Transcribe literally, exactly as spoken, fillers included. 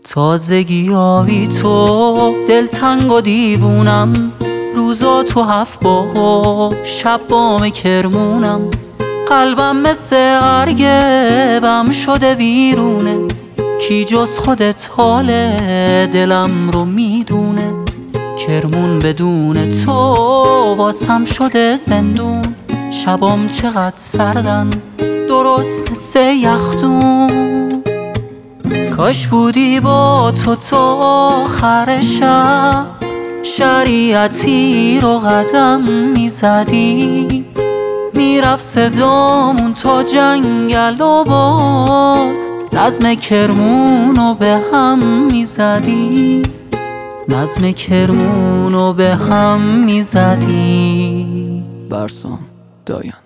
تازگی آبی تو دلتنگ و دیوونم، روزا تو هفت باغ و شب بام کرمونم. قلبم مثل ارگبم شده ویرونه، کی جز خودت حال دلم رو میدونه. کرمون بدون تو واسم شده زندون، شبام چقدر سردن درست مثل یخدون. کاش بودی با تو تا آخر شب، شریعتی رو قدم میزدی، میرفت صدامون تا جنگل و باز نظم کرمون رو به هم میزدی، نظم کرمون رو به هم میزدی. برسام داین.